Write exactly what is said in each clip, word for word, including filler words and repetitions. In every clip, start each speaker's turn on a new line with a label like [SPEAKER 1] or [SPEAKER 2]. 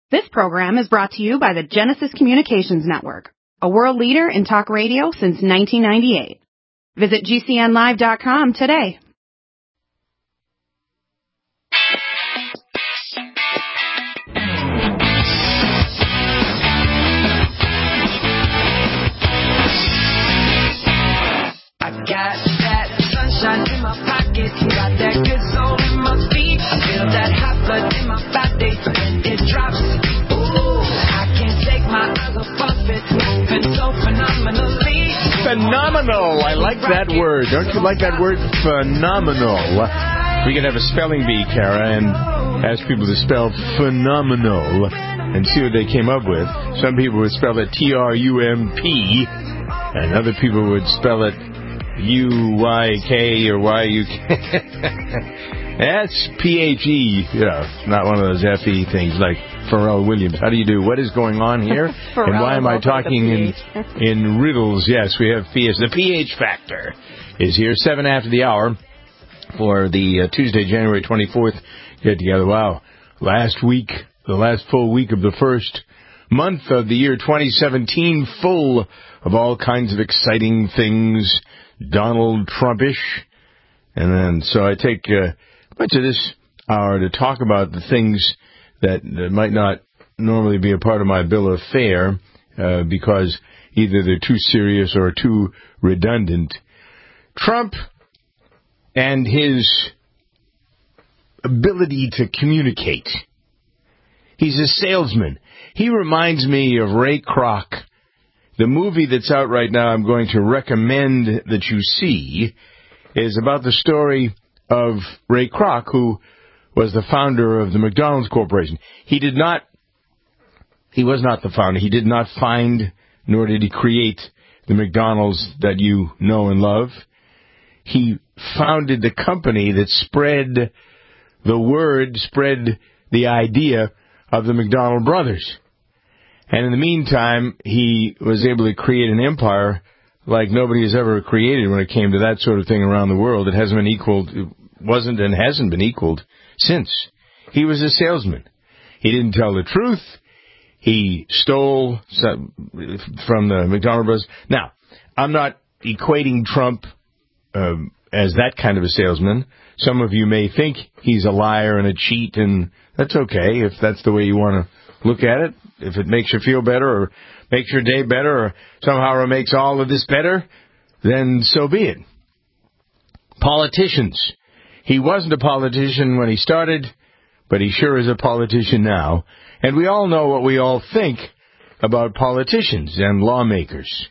[SPEAKER 1] This program is brought to you by the Genesis Communications Network, a world leader in talk radio since nineteen ninety-eight. Visit G C N live dot com today.
[SPEAKER 2] I got that sunshine in my pocket, got that good soul in my feet. I feel that hot blood in my body when it drops. Ooh, I can't take my eyes off it, moving so phenomenally.
[SPEAKER 3] Phenomenal. I like that word. Don't you like that word? Phenomenal. We could have a spelling bee, Kara, and ask people to spell phenomenal and see what they came up with. Some people would spell it T R U M P, and other people would spell it U Y K or Y U K. That's P H E, you know, not one of those F E things like Pharrell Williams. How do you do? What is going on here? And why am I talking in in riddles? Yes, we have P H. The P H Factor is here, seven after the hour for the uh, Tuesday, January twenty-fourth get-together. Wow. Last week, the last full week of the first month of the year twenty seventeen, full of all kinds of exciting things, Donald Trumpish. And then, so I take uh, much of this hour to talk about the things that, that might not normally be a part of my bill of fare uh, because either they're too serious or too redundant. Trump and his ability to communicate. He's a salesman. He reminds me of Ray Kroc. The movie that's out right now I'm going to recommend that you see is about the story of Ray Kroc, who was the founder of the McDonald's Corporation. He did not, he was not the founder. He did not find, nor did he create the McDonald's that you know and love. He founded the company that spread the word, spread the idea of the McDonald brothers. And in the meantime, he was able to create an empire like nobody has ever created when it came to that sort of thing around the world. It hasn't been equaled, it wasn't and hasn't been equaled since. He was a salesman. He didn't tell the truth. He stole some from the McDonald brothers. Now, I'm not equating Trump um, as that kind of a salesman. Some of you may think he's a liar and a cheat, and that's okay if that's the way you want to look at it. If it makes you feel better or makes your day better or somehow it makes all of this better, then so be it. Politicians. He wasn't a politician when he started, but he sure is a politician now. And we all know what we all think about politicians and lawmakers.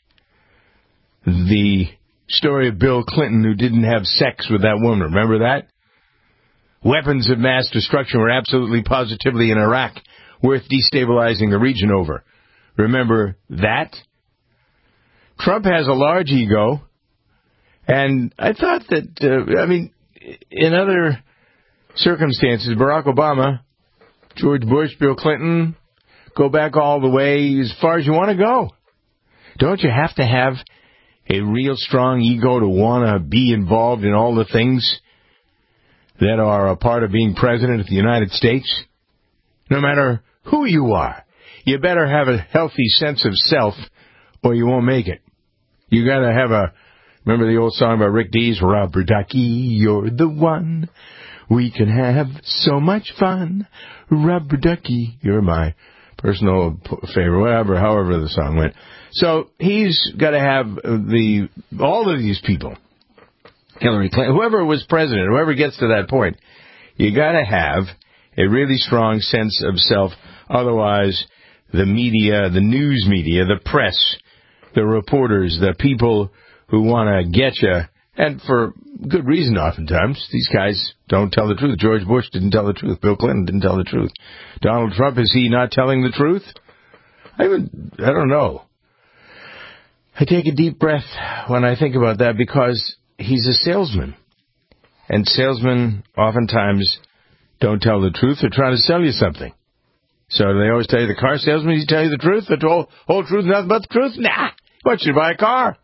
[SPEAKER 3] The story of Bill Clinton, who didn't have sex with that woman. Remember that? Weapons of mass destruction were absolutely positively in Iraq worth destabilizing the region over. Remember that? Trump has a large ego, and I thought that, uh, I mean, in other circumstances, Barack Obama, George Bush, Bill Clinton, go back all the way as far as you want to go. Don't you have to have a real strong ego to want to be involved in all the things that are a part of being president of the United States? No matter who you are, you better have a healthy sense of self or you won't make it. You got to have a, remember the old song by Rick Dees, Rubber Ducky, you're the one. We can have so much fun. Rubber Ducky, you're my personal favorite, whatever, however the song went. So he's got to have the, all of these people, Hillary Clinton, whoever was president, whoever gets to that point, you got to have a really strong sense of self. Otherwise, the media, the news media, the press, the reporters, the people who want to get you, and for good reason oftentimes, these guys don't tell the truth. George Bush didn't tell the truth. Bill Clinton didn't tell the truth. Donald Trump, is he not telling the truth? I even, I don't know. I take a deep breath when I think about that because he's a salesman. And salesmen oftentimes don't tell the truth. They're trying to sell you something. So do they always tell you, the car salesman, he tell you the truth? The whole, whole truth, nothing but the truth? Nah. He wants you to buy a car.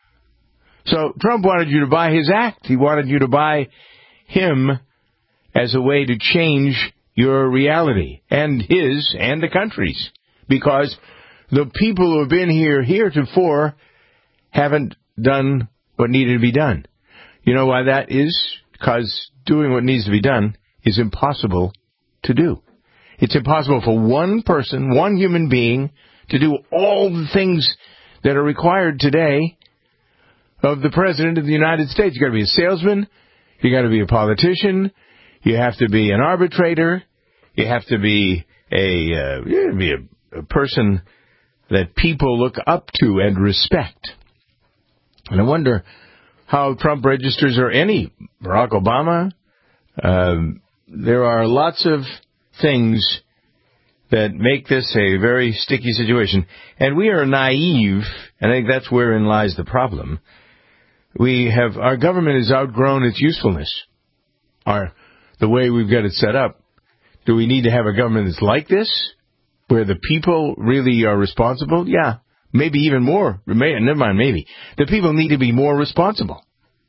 [SPEAKER 3] So Trump wanted you to buy his act. He wanted you to buy him as a way to change your reality, and his and the country's, because the people who have been here heretofore haven't done what needed to be done. You know why that is? Because doing what needs to be done is impossible to do. It's impossible for one person, one human being, to do all the things that are required today of the President of the United States. You've got to be a salesman. You've got to be a politician. You have to be an arbitrator. You have to be a, uh, you have to be a, a person that people look up to and respect. And I wonder how Trump registers, or any Barack Obama. Um, there are lots of things that make this a very sticky situation. And we are naive, and I think that's wherein lies the problem. We have, our government has outgrown its usefulness. Our, the way we've got it set up. Do we need to have a government that's like this, where the people really are responsible? Yeah, maybe even more. Never mind, maybe. The people need to be more responsible.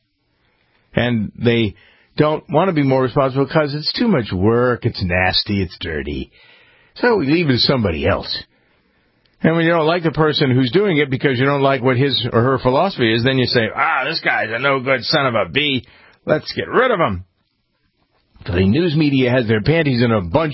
[SPEAKER 3] And they don't want to be more responsible because it's too much work, it's nasty, it's dirty. So we leave it to somebody else. And when you don't like the person who's doing it because you don't like what his or her philosophy is, then you say, ah, this guy's a no-good son of a bee. Let's get rid of him. So the news media has their panties in a bunch.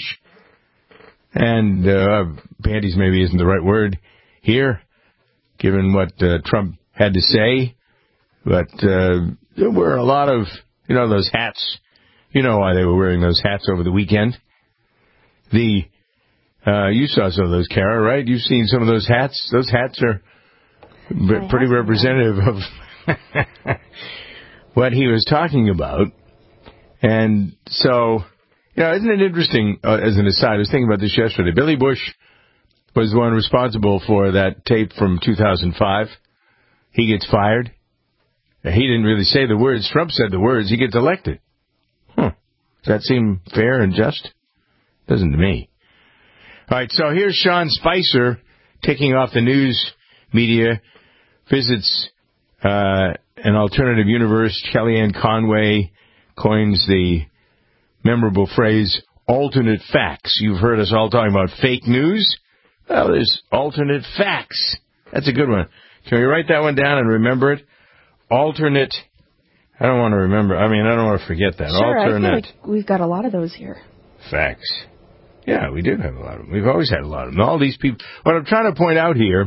[SPEAKER 3] And uh, panties maybe isn't the right word here, given what uh, Trump had to say. But uh, there were a lot of, you know, those hats. You know why they were wearing those hats over the weekend. The uh, you saw some of those, Kara, right? You've seen some of those hats. Those hats are b- pretty representative of what he was talking about. And so, you know, isn't it interesting, uh, as an aside, I was thinking about this yesterday. Billy Bush was the one responsible for that tape from two thousand five. He gets fired. He didn't really say the words. Trump said the words. He gets elected. Huh. Does that seem fair and just? Doesn't to me. All right, so here's Sean Spicer taking off the news media, visits uh, an alternative universe. Kellyanne Conway coins the memorable phrase, alternate facts. You've heard us all talking about fake news. Well, there's alternate facts. That's a good one. Can we write that one down and remember it? Alternate, I don't want to remember, I mean, I don't want to forget that.
[SPEAKER 4] Sure,
[SPEAKER 3] alternate
[SPEAKER 4] I feel like we've got a lot of those here.
[SPEAKER 3] Facts. Yeah, we do have a lot of them. We've always had a lot of them. All these people, what I'm trying to point out here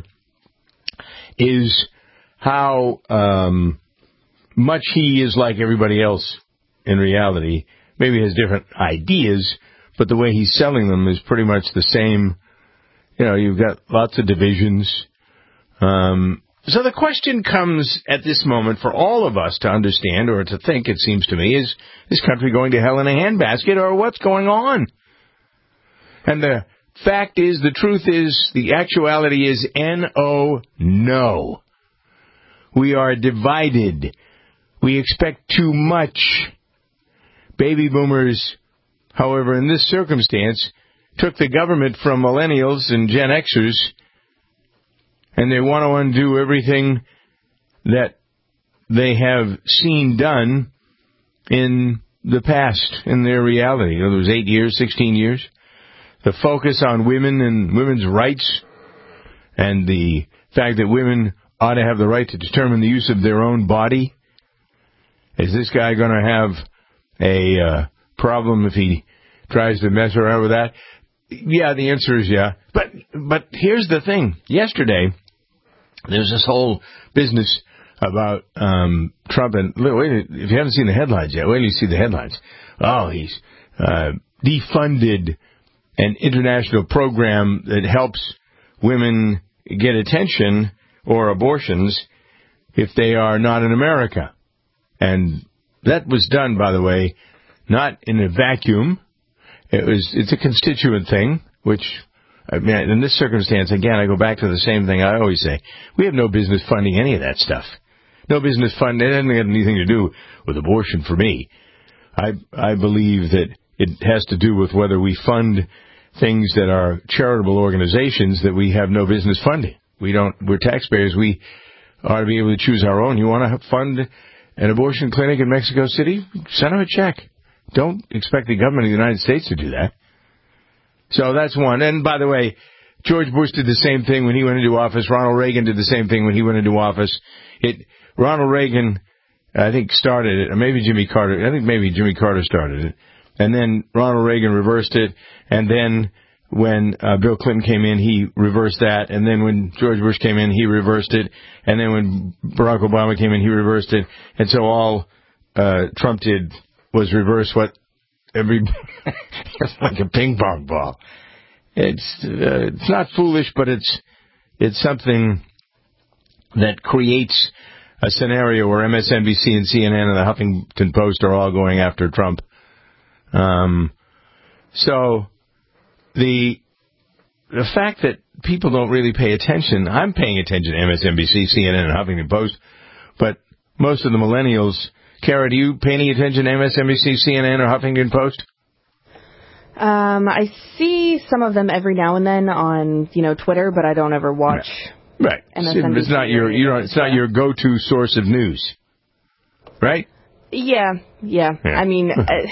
[SPEAKER 3] is how um, much he is like everybody else in reality. Maybe he has different ideas, but the way he's selling them is pretty much the same. You know, you've got lots of divisions. Um, so the question comes at this moment for all of us to understand, or to think, it seems to me, is this country going to hell in a handbasket, or what's going on? And the fact is, the truth is, the actuality is N O, no. We are divided. We expect too much. Baby boomers, however, in this circumstance, took the government from millennials and Gen Xers, and they want to undo everything that they have seen done in the past, in their reality. You know, there was eight years, sixteen years. The focus on women and women's rights, and the fact that women ought to have the right to determine the use of their own body. Is this guy going to have a uh, problem if he tries to mess around with that? Yeah, the answer is yeah. But but here's the thing. Yesterday, there's this whole business about um, Trump. And wait, if you haven't seen the headlines yet, wait till you see the headlines. Oh, he's uh, defunded an international program that helps women get attention or abortions if they are not in America. And that was done, by the way, not in a vacuum. It was, it's a constituent thing, which, I mean, in this circumstance, again, I go back to the same thing I always say. We have no business funding any of that stuff. No business funding. It doesn't have anything to do with abortion for me. I, I believe that it has to do with whether we fund things that are charitable organizations that we have no business funding. We don't, we're taxpayers. We ought to be able to choose our own. You want to fund an abortion clinic in Mexico City? Send them a check. Don't expect the government of the United States to do that. So that's one. And by the way, George Bush did the same thing when he went into office. Ronald Reagan did the same thing when he went into office. It Ronald Reagan, I think, started it, or maybe Jimmy Carter. I think maybe Jimmy Carter started it. And then Ronald Reagan reversed it. And then when uh, Bill Clinton came in, he reversed that. And then when George Bush came in, he reversed it. And then when Barack Obama came in, he reversed it. And so all uh, Trump did was reverse what every... it's like a ping pong ball. It's uh, it's not foolish, but it's it's something that creates a scenario where M S N B C and C N N and the Huffington Post are all going after Trump. Um, so the the fact that people don't really pay attention, I'm paying attention to M S N B C, C N N, and Huffington Post, but most of the millennials, Kara, do you pay any attention to M S N B C, C N N, or Huffington Post?
[SPEAKER 4] Um, I see some of them every now and then on, you know, Twitter, but I don't ever watch.
[SPEAKER 3] Right.
[SPEAKER 4] M S N B C.
[SPEAKER 3] It's not your, you know, it's not your go-to source of news, right?
[SPEAKER 4] Yeah, yeah. yeah. I mean, I,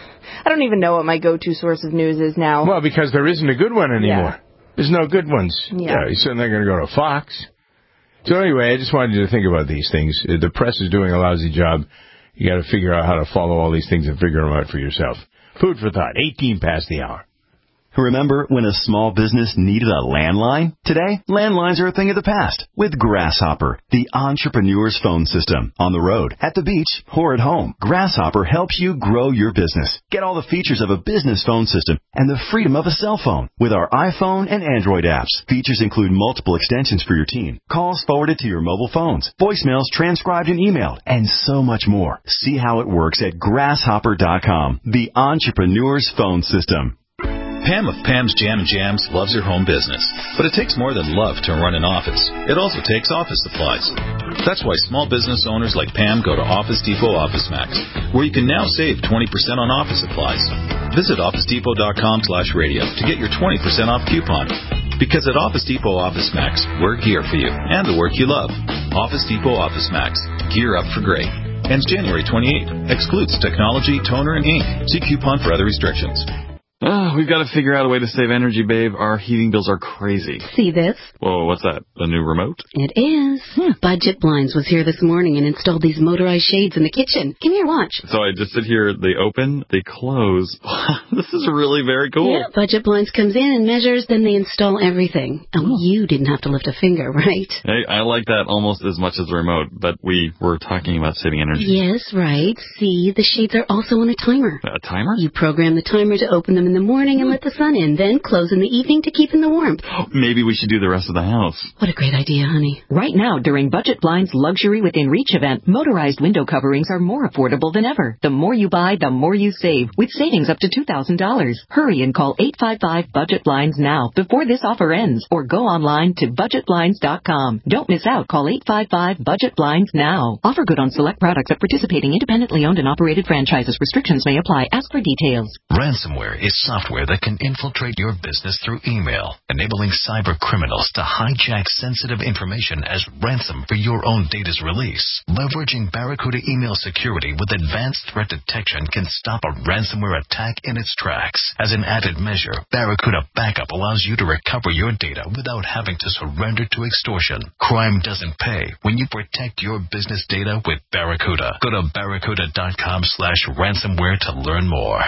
[SPEAKER 4] I don't even know what my go-to source of news is now.
[SPEAKER 3] Well, because there isn't a good one anymore.
[SPEAKER 4] Yeah.
[SPEAKER 3] There's no good ones.
[SPEAKER 4] Yeah.
[SPEAKER 3] yeah you're certainly going to go to Fox. So anyway, I just wanted you to think about these things. The press is doing a lousy job. You got to figure out how to follow all these things and figure them out for yourself. Food for thought, eighteen past the hour.
[SPEAKER 5] Remember when a small business needed a landline? Today, landlines are a thing of the past with Grasshopper, the entrepreneur's phone system. On the road, at the beach, or at home, Grasshopper helps you grow your business. Get all the features of a business phone system and the freedom of a cell phone with our iPhone and Android apps. Features include multiple extensions for your team, calls forwarded to your mobile phones, voicemails transcribed and emailed, and so much more. See how it works at grasshopper dot com, the entrepreneur's phone system.
[SPEAKER 6] Pam of Pam's Jam and Jams loves her home business, but it takes more than love to run an office. It also takes office supplies. That's why small business owners like Pam go to Office Depot Office Max, where you can now save twenty percent on office supplies. Visit office depot dot com slash radio to get your twenty percent off coupon. Because at Office Depot Office Max, we're gear for you and the work you love. Office Depot Office Max. Gear up for great. Ends January twenty-eighth. Excludes technology, toner, and ink. See coupon for other restrictions.
[SPEAKER 7] Oh, we've got to figure out a way to save energy, babe. Our heating bills are crazy.
[SPEAKER 8] See this?
[SPEAKER 7] Whoa, what's that? A new remote?
[SPEAKER 8] It is. Hmm. Budget Blinds was here this morning and installed these motorized shades in the kitchen. Give me your watch.
[SPEAKER 7] So I just sit here, they open, they close. This is really very cool.
[SPEAKER 8] Yeah, Budget Blinds comes in and measures, then they install everything. Oh, oh. You didn't have to lift a finger, right?
[SPEAKER 7] Hey, I like that almost as much as the remote, but we were talking about saving energy.
[SPEAKER 8] Yes, right. See, the shades are also on a timer.
[SPEAKER 7] A timer?
[SPEAKER 8] You program the timer to open them in the morning and let the sun in, then close in the evening to keep in the warmth.
[SPEAKER 7] Maybe we should do the rest of the house.
[SPEAKER 8] What a great idea, honey.
[SPEAKER 9] Right now, during Budget Blinds Luxury Within Reach event, motorized window coverings are more affordable than ever. The more you buy, the more you save, with savings up to two thousand dollars. Hurry and call eight five five budget blinds now before this offer ends, or go online to budget blinds dot com. Don't miss out. Call eight five five budget blinds now. Offer good on select products at participating independently owned and operated franchises. Restrictions may apply. Ask for details.
[SPEAKER 10] Ransomware is software that can infiltrate your business through email, enabling cyber criminals to hijack sensitive information as ransom for your own data's release. Leveraging Barracuda email security with advanced threat detection can stop a ransomware attack in its tracks. As an added measure, Barracuda Backup allows you to recover your data without having to surrender to extortion. Crime doesn't pay when you protect your business data with Barracuda. Go to barracuda dot com slash ransomware to learn more.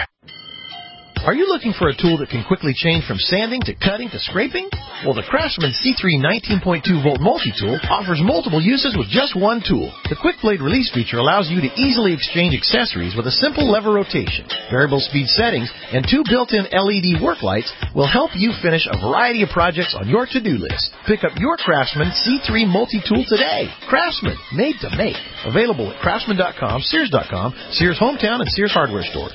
[SPEAKER 11] Are you looking for a tool that can quickly change from sanding to cutting to scraping? Well, the Craftsman C three nineteen point two volt multi-tool offers multiple uses with just one tool. The Quick Blade Release feature allows you to easily exchange accessories with a simple lever rotation. Variable speed settings and two built-in L E D work lights will help you finish a variety of projects on your to-do list. Pick up your Craftsman C three multi-tool today. Craftsman, made to make. Available at craftsman dot com, sears dot com, Sears Hometown, and Sears Hardware stores.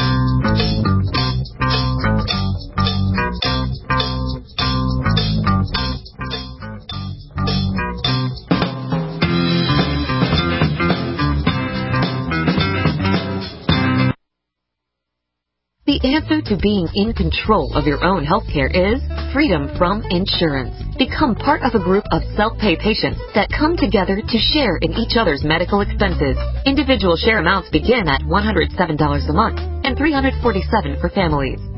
[SPEAKER 12] The answer to being in control of your own healthcare is freedom from insurance. Become part of a group of self-pay patients that come together to share in each other's medical expenses. Individual share amounts begin at one hundred seven dollars a month and three hundred forty-seven dollars for families.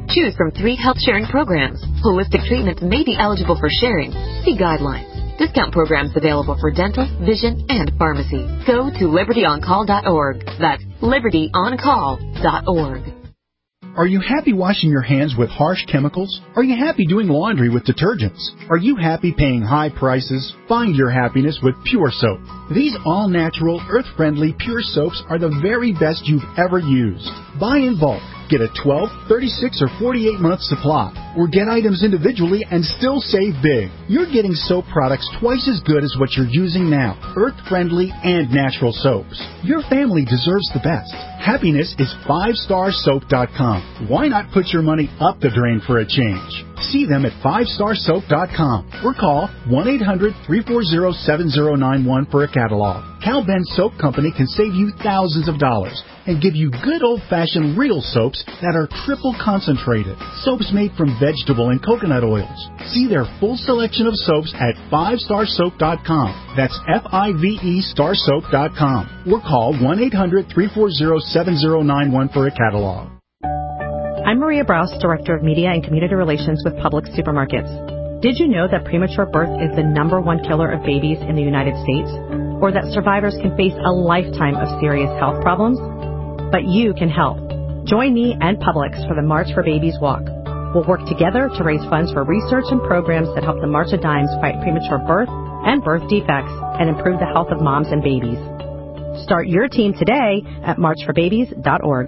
[SPEAKER 12] Choose from three health-sharing programs. Holistic treatments may be eligible for sharing. See guidelines. Discount programs available for dental, vision, and pharmacy. Go to liberty on call dot org. That's liberty on call dot org.
[SPEAKER 13] Are you happy washing your hands with harsh chemicals? Are you happy doing laundry with detergents? Are you happy paying high prices? Find your happiness with Pure Soap. These all-natural, earth-friendly Pure Soaps are the very best you've ever used. Buy in bulk. Get a twelve, thirty-six, or forty-eight month supply. Or get items individually and still save big. You're getting soap products twice as good as what you're using now. Earth-friendly and natural soaps. Your family deserves the best. Happiness is five star soap dot com. Why not put your money up the drain for a change? See them at five star soap dot com or call one eight hundred, three four zero, seven zero nine one for a catalog. Cal Ben Soap Company can save you thousands of dollars and give you good old-fashioned real soaps that are triple concentrated. Soaps made from vegetable and coconut oils. See their full selection of soaps at five star soap dot com. That's F I V E star soap dot com. Or call one eight hundred, three four zero, seven zero nine one for a catalog.
[SPEAKER 14] I'm Maria Brous, Director of Media and Community Relations with Publix Supermarkets. Did you know that premature birth is the number one killer of babies in the United States? Or that survivors can face a lifetime of serious health problems? But you can help. Join me and Publix for the March for Babies Walk. We'll work together to raise funds for research and programs that help the March of Dimes fight premature birth and birth defects and improve the health of moms and babies. Start your team today at march for babies dot org.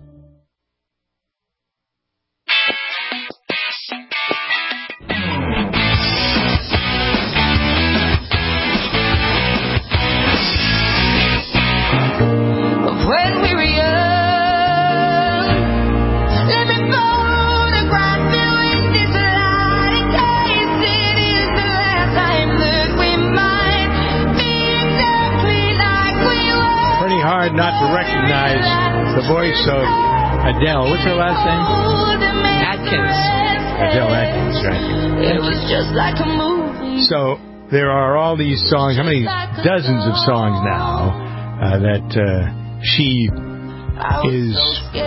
[SPEAKER 2] When we were young, let me photograph you in this light in case it is the last time that we might be exactly like we were.
[SPEAKER 3] Pretty hard not to recognize the voice of Adele. What's her last name?
[SPEAKER 2] Atkins.
[SPEAKER 3] Adele Atkins, right?
[SPEAKER 2] It was just like a movie.
[SPEAKER 3] So there are all these songs, how many dozens of songs now uh, that uh, she is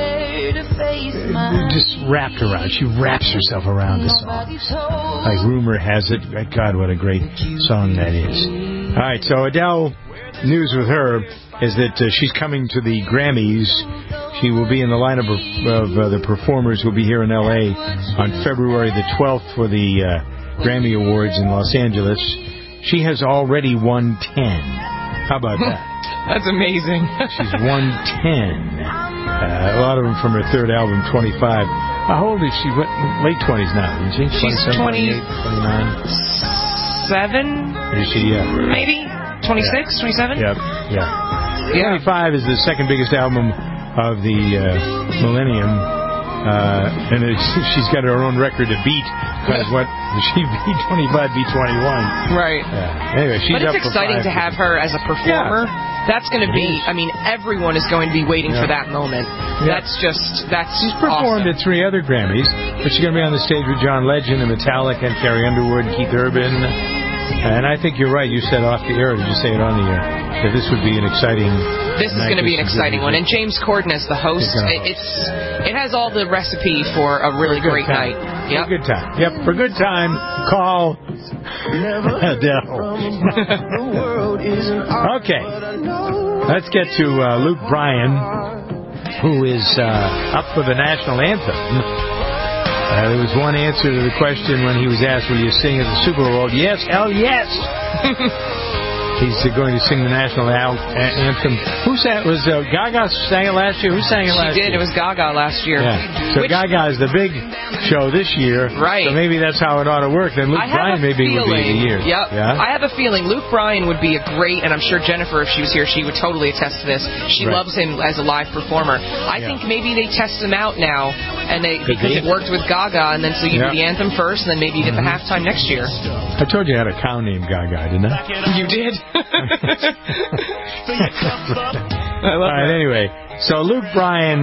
[SPEAKER 3] just wrapped around. She wraps herself around the songs. Like rumor has it. God, what a great song that is. All right, so Adele, news with her is that uh, she's coming to the Grammys. She will be in the lineup of, of uh, the performers who will be here in L A on February the twelfth for the uh, Grammy Awards in Los Angeles. She has already won ten. How about that?
[SPEAKER 15] That's amazing.
[SPEAKER 3] She's won ten. Uh, a lot of them from her third album, twenty-five. How old is she? What, late twenties now, isn't she?
[SPEAKER 15] She's twenty-eight,
[SPEAKER 3] twenty-nine.
[SPEAKER 15] Seven?
[SPEAKER 3] Is she, yeah.
[SPEAKER 15] Maybe? twenty-six,
[SPEAKER 3] yeah.
[SPEAKER 15] twenty-seven?
[SPEAKER 3] Yep, yeah. yeah. twenty-five is the second biggest album of the uh, millennium. Uh, and it's, she's got her own record to beat because what she beat twenty-five, beat twenty-one.
[SPEAKER 15] Right.
[SPEAKER 3] Yeah. Anyway, she's
[SPEAKER 15] but it's
[SPEAKER 3] up for
[SPEAKER 15] exciting
[SPEAKER 3] five.
[SPEAKER 15] to have her as a performer.
[SPEAKER 3] Yeah.
[SPEAKER 15] That's going to be.
[SPEAKER 3] Is.
[SPEAKER 15] I mean, everyone is going to be waiting
[SPEAKER 3] yeah.
[SPEAKER 15] for that moment. Yeah. That's just. That's.
[SPEAKER 3] She's performed
[SPEAKER 15] awesome.
[SPEAKER 3] at three other Grammys, but she's going to be on the stage with John Legend and Metallica and Carrie Underwood and Keith Urban. And I think you're right. You said off the air. Did you say it on the air? That this would be an exciting.
[SPEAKER 15] This is going to be an exciting one. And James Corden as the host. It's it has all the recipe for a really
[SPEAKER 3] for a
[SPEAKER 15] great
[SPEAKER 3] time.
[SPEAKER 15] night. Yep.
[SPEAKER 3] For a good time. Yep. For a good time, call Adele. Okay. Let's get to uh, Luke Bryan, who is uh, up for the national anthem. Uh, there was one answer to the question when he was asked, will you sing at the Super Bowl? Yes, hell yes! He's uh, going to sing the national al- a- anthem. Who sang it? Was uh, Gaga sang it last year? Who sang it last
[SPEAKER 15] she
[SPEAKER 3] year?
[SPEAKER 15] did. It was Gaga last year.
[SPEAKER 3] Yeah. So
[SPEAKER 15] Which,
[SPEAKER 3] Gaga is the big show this year.
[SPEAKER 15] Right.
[SPEAKER 3] So maybe that's how it ought to work. Then Luke Bryan maybe
[SPEAKER 15] feeling,
[SPEAKER 3] would be the year.
[SPEAKER 15] Yep.
[SPEAKER 3] Yeah?
[SPEAKER 15] I have a feeling Luke Bryan would be a great, and I'm sure Jennifer, if she was here, she would totally attest to this. She
[SPEAKER 3] right.
[SPEAKER 15] loves him as a live performer. I
[SPEAKER 3] yeah.
[SPEAKER 15] think maybe they test him out now, and they Could because be. it worked with Gaga, and then so you yeah. do the anthem first, and then maybe you get
[SPEAKER 3] mm-hmm.
[SPEAKER 15] the halftime next year.
[SPEAKER 3] I told you I had a cow named Gaga, didn't I?
[SPEAKER 15] You did.
[SPEAKER 3] All right, anyway, so Luke Bryan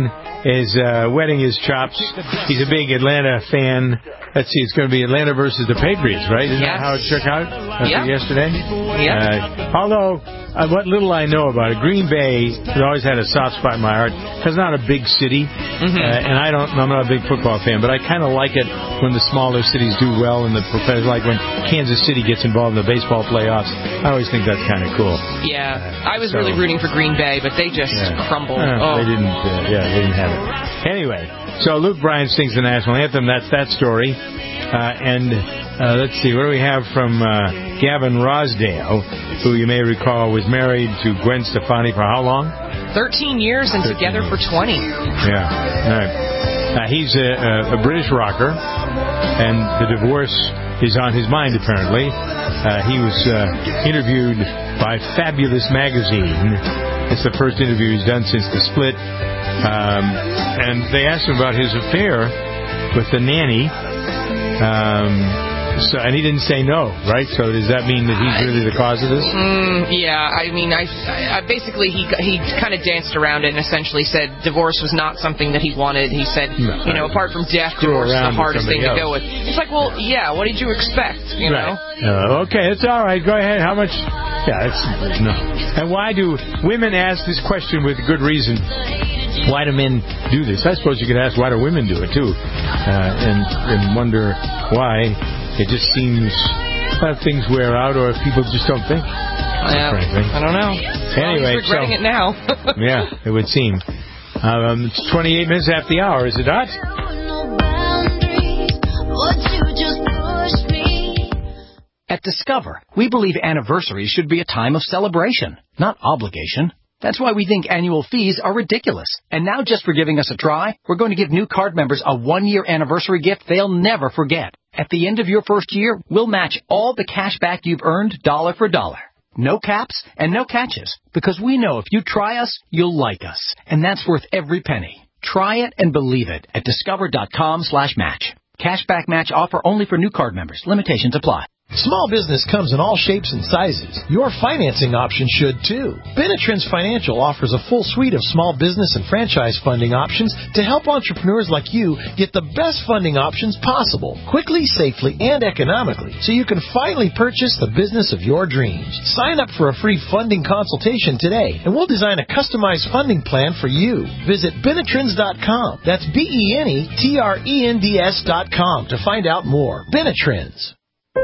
[SPEAKER 3] is uh, wetting his chops. He's a big Atlanta fan. Let's see, it's going to be Atlanta versus the Patriots, right? Isn't
[SPEAKER 15] yes.
[SPEAKER 3] that how it shook out after
[SPEAKER 15] yep.
[SPEAKER 3] yesterday?
[SPEAKER 15] Yep.
[SPEAKER 3] Uh, although, uh, what little I know about it, Green Bay has always had a soft spot in my heart. It's not a big city,
[SPEAKER 15] mm-hmm.
[SPEAKER 3] uh, and I don't, I'm not a big football fan, but I kind of like it when the smaller cities do well in the professional, like when Kansas City gets involved in the baseball playoffs. I always think that's kind of cool.
[SPEAKER 15] Yeah,
[SPEAKER 3] uh,
[SPEAKER 15] I was
[SPEAKER 3] so,
[SPEAKER 15] really rooting for Green Bay, but they just
[SPEAKER 3] yeah.
[SPEAKER 15] crumbled.
[SPEAKER 3] Uh,
[SPEAKER 15] oh.
[SPEAKER 3] They didn't, uh, yeah, they didn't have it. Anyway, so Luke Bryan sings the national anthem. That's that story. Uh, and uh, let's see, what do we have from uh, Gavin Rosdale, who you may recall was married to Gwen Stefani for how long?
[SPEAKER 15] Thirteen years and
[SPEAKER 3] Thirteen
[SPEAKER 15] together
[SPEAKER 3] years.
[SPEAKER 15] for twenty.
[SPEAKER 3] Yeah, all right. Uh, he's a, a British rocker, and the divorce is on his mind, apparently. Uh, he was uh, interviewed by Fabulous Magazine. It's the first interview he's done since the split. Um, and they asked him about his affair with the nanny. Um, so, and he didn't say no, right? So does that mean that he's really the cause of this?
[SPEAKER 15] Mm, yeah, I mean, I, I basically he he kind of danced around it and essentially said divorce was not something that he wanted. He said, no, you know, apart from death, divorce is the hardest thing else. to go with. It's like, well, yeah, what did you expect? You
[SPEAKER 3] right.
[SPEAKER 15] know?
[SPEAKER 3] Uh, okay, it's all right. Go ahead. How much? Yeah, it's no. And why do women ask this question with good reason? Why do men do this? I suppose you could ask why do women do it too, uh, and and wonder why. It just seems uh, things wear out, or if people just don't think.
[SPEAKER 15] Yeah, I don't know.
[SPEAKER 3] Anyway,
[SPEAKER 15] well, he's regretting
[SPEAKER 3] so,
[SPEAKER 15] it now.
[SPEAKER 3] yeah, it would seem. Um, it's twenty-eight minutes after the hour, is it not?
[SPEAKER 16] At Discover, we believe anniversaries should be a time of celebration, not obligation. That's why we think annual fees are ridiculous. And now, just for giving us a try, we're going to give new card members a one-year anniversary gift they'll never forget. At the end of your first year, we'll match all the cash back you've earned dollar for dollar. No caps and no catches, because we know if you try us, you'll like us. And that's worth every penny. Try it and believe it at discover.com slash match. Cashback match offer only for new card members. Limitations apply.
[SPEAKER 11] Small business comes in all shapes and sizes. Your financing option should too. Benetrends Financial offers a full suite of small business and franchise funding options to help entrepreneurs like you get the best funding options possible, quickly, safely, and economically, so you can finally purchase the business of your dreams. Sign up for a free funding consultation today, and we'll design a customized funding plan for you. Visit Benetrends dot com. That's B E N E T R E N D S dot com to find out more. Benetrends.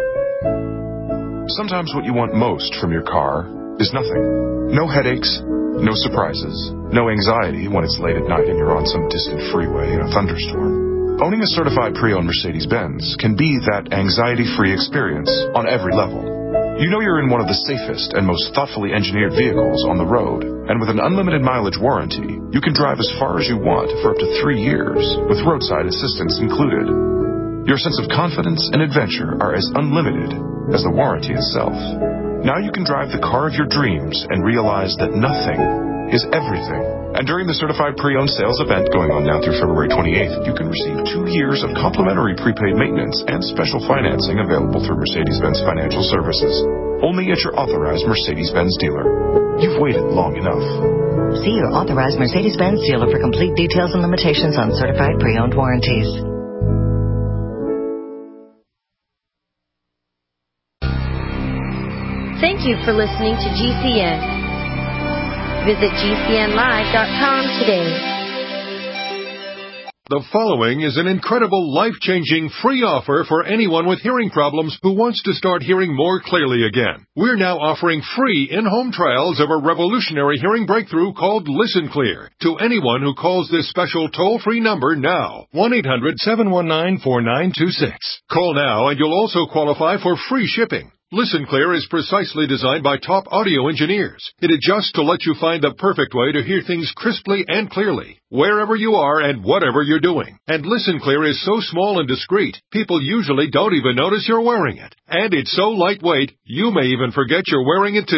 [SPEAKER 17] Sometimes what you want most from your car is nothing. No headaches, no surprises, no anxiety when it's late at night and you're on some distant freeway in a thunderstorm. Owning a certified pre-owned Mercedes-Benz can be that anxiety-free experience on every level. You know you're in one of the safest and most thoughtfully engineered vehicles on the road, and with an unlimited mileage warranty, you can drive as far as you want for up to three years, with roadside assistance included. Your sense of confidence and adventure are as unlimited as the warranty itself. Now you can drive the car of your dreams and realize that nothing is everything. And during the certified pre-owned sales event going on now through February twenty-eighth, you can receive two years of complimentary prepaid maintenance and special financing available through Mercedes-Benz Financial Services. Only at your authorized Mercedes-Benz dealer. You've waited long enough.
[SPEAKER 18] See your authorized Mercedes-Benz dealer for complete details and limitations on certified pre-owned warranties.
[SPEAKER 19] Thank you for listening to G C N. Visit G C N live dot com today.
[SPEAKER 20] The following is an incredible, life-changing free offer for anyone with hearing problems who wants to start hearing more clearly again. We're now offering free in-home trials of a revolutionary hearing breakthrough called Listen Clear to anyone who calls this special toll-free number now, one eight hundred seven one nine four nine two six. Call now and you'll also qualify for free shipping. Listen Clear is precisely designed by top audio engineers. It adjusts to let you find the perfect way to hear things crisply and clearly, wherever you are and whatever you're doing. And Listen Clear is so small and discreet, people usually don't even notice you're wearing it. And it's so lightweight, you may even forget you're wearing it too.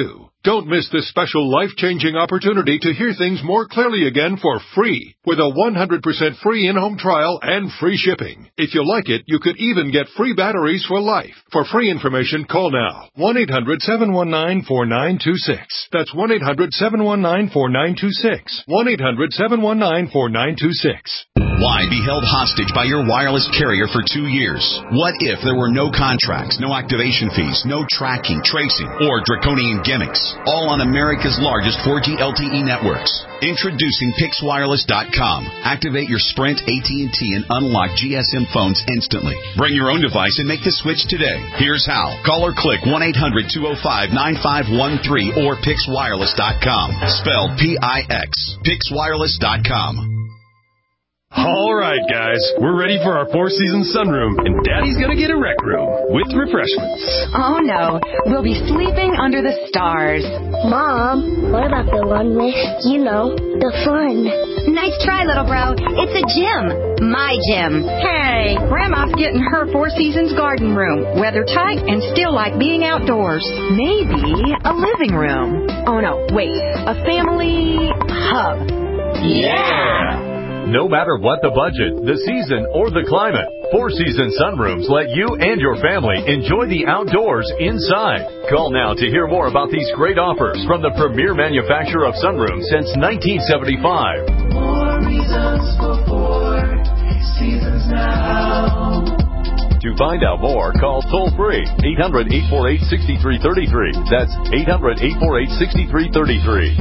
[SPEAKER 20] Don't miss this special life-changing opportunity to hear things more clearly again for free, with a one hundred percent free in-home trial and free shipping. If you like it, you could even get free batteries for life. For free information, call now. one eight hundred seven one nine four nine two six. That's one eight hundred seven one nine four nine two six. one eight hundred seven one nine four nine two six.
[SPEAKER 21] Why be held hostage by your wireless carrier for two years? What if there were no contracts, no activation fees, no tracking, tracing, or draconian gimmicks? All on America's largest four G L T E networks. Introducing Pix Wireless dot com. Activate your Sprint, A T and T, and unlock G S M phones instantly. Bring your own device and make the switch today. Here's how. Call or click one eight hundred two oh five nine five one three or Pix Wireless dot com. Spelled P I X. Pix Wireless dot com.
[SPEAKER 22] All right, guys, we're ready for our Four Seasons sunroom, and Daddy's gonna get a rec room with refreshments.
[SPEAKER 23] Oh, no. We'll be sleeping under the stars.
[SPEAKER 24] Mom, what about the one with, you know, the fun?
[SPEAKER 23] Nice try, little bro. It's a gym. My gym. Hey, Grandma's getting her Four Seasons garden room. Weather tight and still like being outdoors. Maybe a living room. Oh, no, wait. A family hub.
[SPEAKER 22] Yeah! No matter what the budget, the season, or the climate, Four Seasons Sunrooms let you and your family enjoy the outdoors inside. Call now to hear more about these great offers from the premier manufacturer of sunrooms since nineteen seventy-five.
[SPEAKER 2] More reasons for Four Seasons now.
[SPEAKER 22] To find out more, call toll-free eight hundred, eight four eight, six three three three. That's eight hundred, eight four eight, six three three three.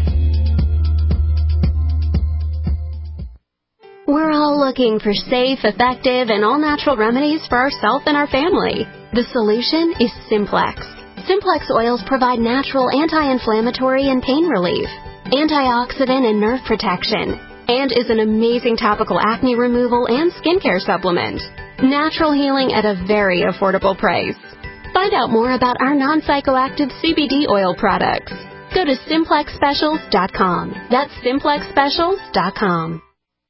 [SPEAKER 25] We're all looking for safe, effective, and all-natural remedies for ourselves and our family. The solution is Simplex. Simplex oils provide natural anti-inflammatory and pain relief, antioxidant and nerve protection, and is an amazing topical acne removal and skincare supplement. Natural healing at a very affordable price. Find out more about our non-psychoactive C B D oil products. Go to simplex specials dot com. That's simplex specials dot com.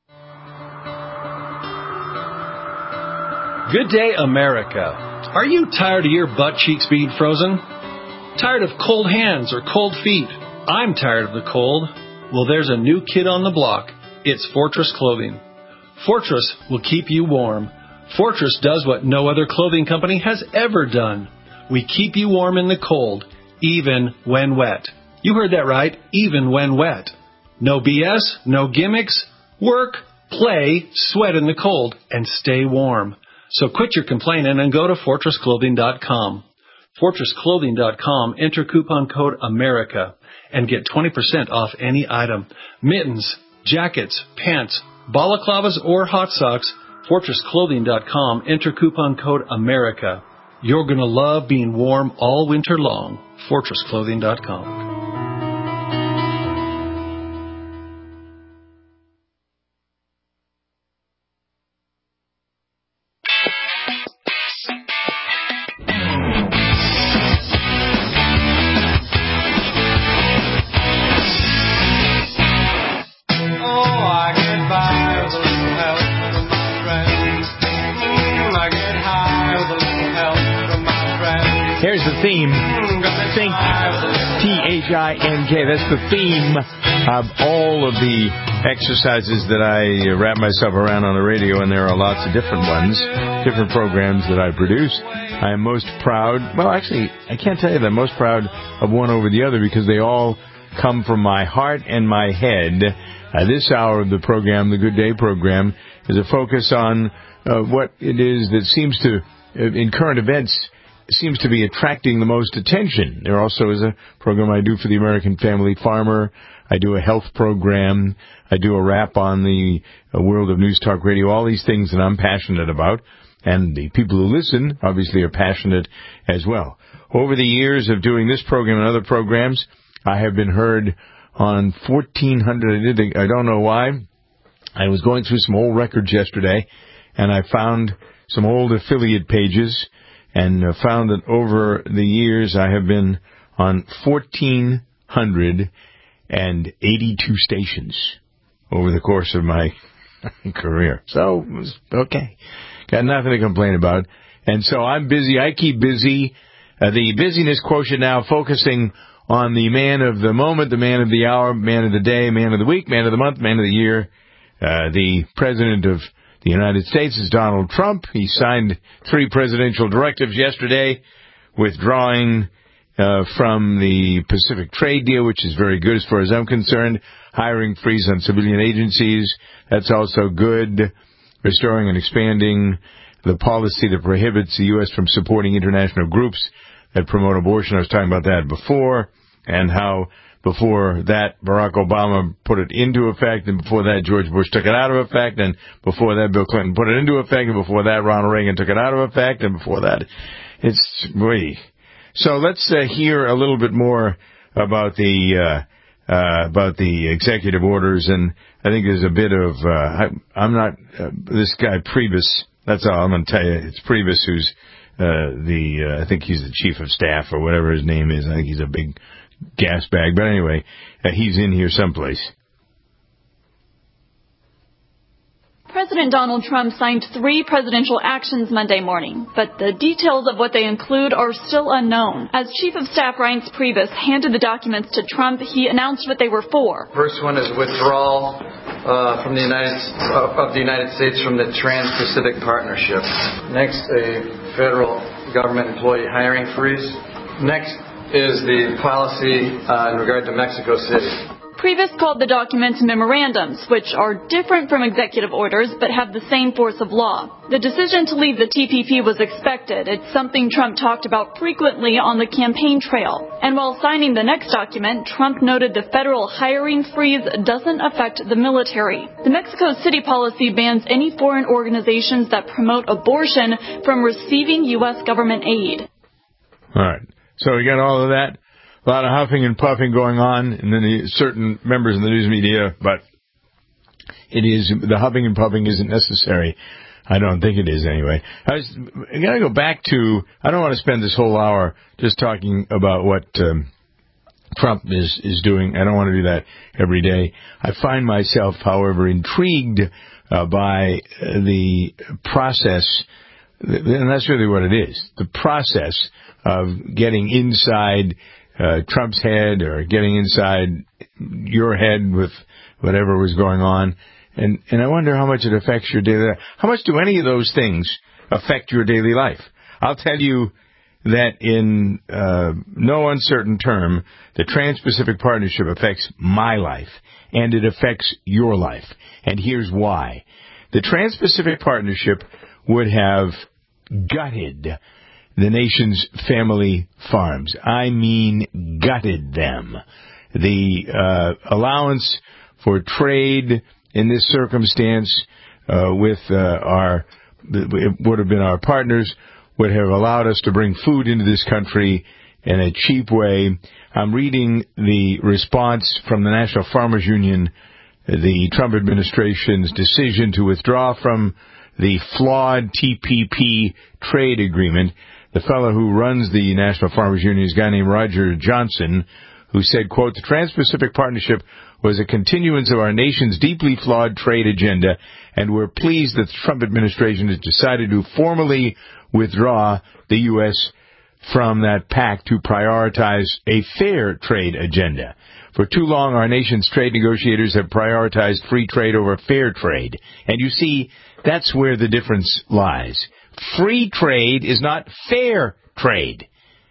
[SPEAKER 26] Good day, America. Are you tired of your butt cheeks being frozen? Tired of cold hands or cold feet? I'm tired of the cold. Well, there's a new kid on the block. It's Fortress Clothing. Fortress will keep you warm. Fortress does what no other clothing company has ever done. We keep you warm in the cold, even when wet. You heard that right, even when wet. No B S, no gimmicks. Work, play, sweat in the cold, and stay warm. So quit your complaining and go to Fortress Clothing dot com. Fortress Clothing dot com, enter coupon code AMERICA and get twenty percent off any item. Mittens, jackets, pants, balaclavas, or hot socks. Fortress Clothing dot com, enter coupon code AMERICA. You're going to love being warm all winter long. Fortress Clothing dot com.
[SPEAKER 3] Here's the theme. Think T H I N K. That's the theme of all of the exercises that I wrap myself around on the radio, and there are lots of different ones, different programs that I produce. I am most proud, well, actually, I can't tell you that I'm most proud of one over the other because they all come from my heart and my head. Uh, this hour of the program, the Good Day program, is a focus on uh, what it is that seems to, uh, in current events, seems to be attracting the most attention. There also is a program I do for the American Family Farmer. I do a health program. I do a wrap on the uh, world of News Talk Radio, all these things that I'm passionate about. And the people who listen, obviously, are passionate as well. Over the years of doing this program and other programs, I have been heard on fourteen hundred. I, did, I don't know why. I was going through some old records yesterday, and I found some old affiliate pages, and found that over the years I have been on fourteen hundred eighty-two stations over the course of my career. So, it was okay. Got nothing to complain about. And so I'm busy. I keep busy. Uh, the busyness quotient now focusing on the man of the moment, the man of the hour, man of the day, man of the week, man of the month, man of the year. Uh, the President of the United States is Donald Trump. He signed three presidential directives yesterday, withdrawing uh, from the Pacific trade deal, which is very good as far as I'm concerned. Hiring freeze on civilian agencies, that's also good. Restoring and expanding the policy that prohibits the U S from supporting international groups that promote abortion. I was talking about that before, and how before that Barack Obama put it into effect, and before that George Bush took it out of effect, and before that Bill Clinton put it into effect, and before that Ronald Reagan took it out of effect, and before that it's really... So let's uh, hear a little bit more about the uh, uh, about the executive orders, and I think there's a bit of uh, I, I'm not uh, this guy Priebus. That's all I'm going to tell you. It's Priebus who's uh, the uh, I think he's the chief of staff or whatever his name is. I think he's a big gas bag, but anyway, uh, he's in here someplace.
[SPEAKER 1] President Donald Trump signed three presidential actions Monday morning, but the details of what they include are still unknown. As Chief of Staff Reince Priebus handed the documents to Trump, he announced what they were for.
[SPEAKER 4] First one is withdrawal uh, from the United uh, of the United States from the Trans-Pacific Partnership. Next, a federal government employee hiring freeze. Next is the policy uh, in regard to Mexico City.
[SPEAKER 1] Priebus called the documents memorandums, which are different from executive orders but have the same force of law. The decision to leave the T P P was expected. It's something Trump talked about frequently on the campaign trail. And while signing the next document, Trump noted the federal hiring freeze doesn't affect the military. The Mexico City policy bans any foreign organizations that promote abortion from receiving U S government aid.
[SPEAKER 3] All right. So we got all of that. A lot of huffing and puffing going on in the certain members of the news media, but it is the huffing and puffing isn't necessary. I don't think it is anyway. I was I got to go back to. I don't want to spend this whole hour just talking about what um, Trump is is doing. I don't want to do that every day. I find myself, however, intrigued uh, by the process, and that's really what it is: the process of getting inside Uh, Trump's head, or getting inside your head with whatever was going on. And, and I wonder how much it affects your daily life. How much do any of those things affect your daily life? I'll tell you that in uh, no uncertain term, the Trans-Pacific Partnership affects my life, and it affects your life. And here's why. The Trans-Pacific Partnership would have gutted the nation's family farms. I mean, gutted them. The uh, allowance for trade in this circumstance uh, with uh, our, it would have been our partners, would have allowed us to bring food into this country in a cheap way. I'm reading the response from the National Farmers Union, the Trump administration's decision to withdraw from the flawed T P P trade agreement. The fellow who runs the National Farmers Union is a guy named Roger Johnson, who said, quote, "The Trans-Pacific Partnership was a continuance of our nation's deeply flawed trade agenda, and we're pleased that the Trump administration has decided to formally withdraw the U S from that pact to prioritize a fair trade agenda. For too long, our nation's trade negotiators have prioritized free trade over fair trade." And you see, that's where the difference lies. Free trade is not fair trade.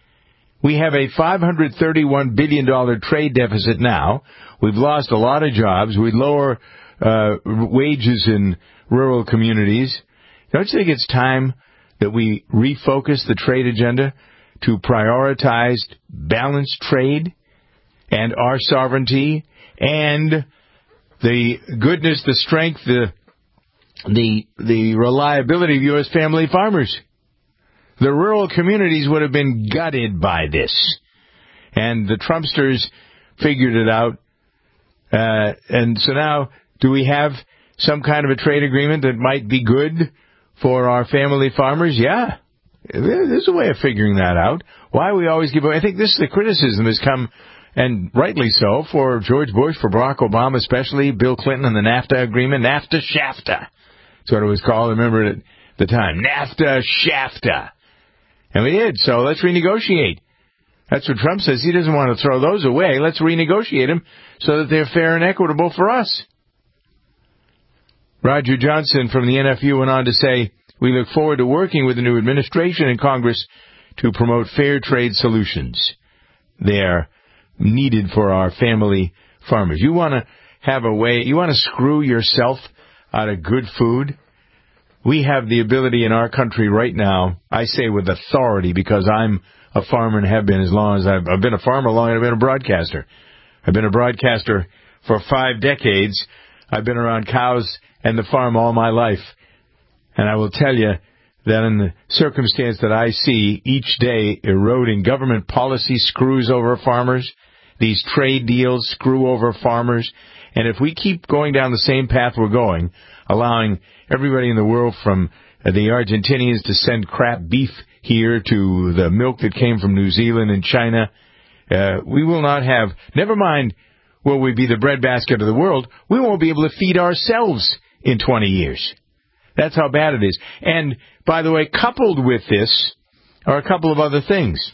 [SPEAKER 3] We have a five hundred thirty-one billion dollars trade deficit now. We've lost a lot of jobs. We lower uh, wages in rural communities. Don't you think it's time that we refocus the trade agenda to prioritize balanced trade and our sovereignty and the goodness, the strength, the the the reliability of U S family farmers? The rural communities would have been gutted by this. And the Trumpsters figured it out. Uh, and so now, do we have some kind of a trade agreement that might be good for our family farmers? Yeah. There's a way of figuring that out. Why we always give away. I think this the criticism has come, and rightly so, for George Bush, for Barack Obama especially, Bill Clinton and the NAFTA agreement. NAFTA Shafta. That's what it was called. I remember it at the time. NAFTA Shafta. And we did. So let's renegotiate. That's what Trump says. He doesn't want to throw those away. Let's renegotiate them so that they're fair and equitable for us. Roger Johnson from the N F U went on to say, we look forward to working with the new administration and Congress to promote fair trade solutions. They are needed for our family farmers. You want to have a way, you want to screw yourself out of good food? We have the ability in our country right now, I say with authority because I'm a farmer and have been as long as I've, I've been a farmer long and I've been a broadcaster. I've been a broadcaster for five decades. I've been around cows and the farm all my life. And I will tell you that in the circumstance that I see each day eroding, government policy screws over farmers. These trade deals screw over farmers. And if we keep going down the same path we're going, allowing everybody in the world from uh, the Argentinians to send crap beef here to the milk that came from New Zealand and China, uh, we will not have, never mind will we be the breadbasket of the world, we won't be able to feed ourselves in twenty years. That's how bad it is. And, by the way, coupled with this are a couple of other things.